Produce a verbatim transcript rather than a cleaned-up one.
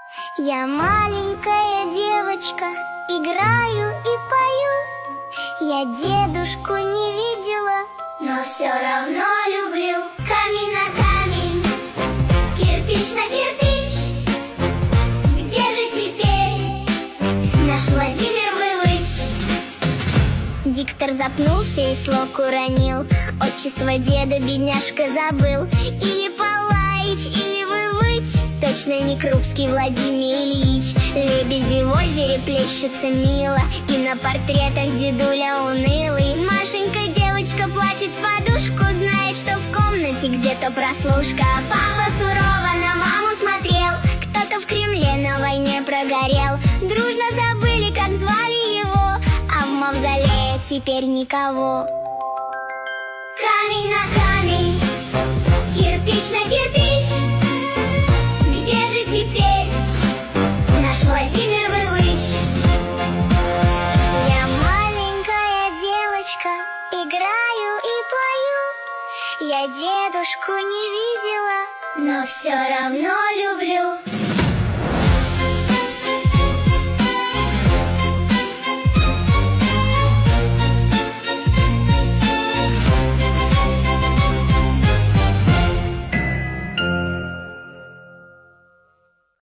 Я маленькая девочка, играю и пою. Я дедушку не видела, но все равно люблю. Камень на камень, кирпич на кирпич. Где же теперь наш Владимир Вылыч? Диктор запнулся и слог уронил. Отчество деда бедняжка забыл. Или Палаич, или Вылыч, точно не Крупский Владимир Ильич. Лебеди в озере плещутся мило, и на портретах дедуля унылый. Машенька, девочка, плачет в подушку, знает, что в комнате где-то прослушка. Папа сурово на маму смотрел, кто-то в Кремле на войне прогорел. Дружно забыли, как звали его, а в мавзолее теперь никого. Камень на камень, кирпич на кирпич. Где же теперь наш Владимир Вылыч? Я маленькая девочка, играю и пою. Я дедушку не видела, но все равно люблю.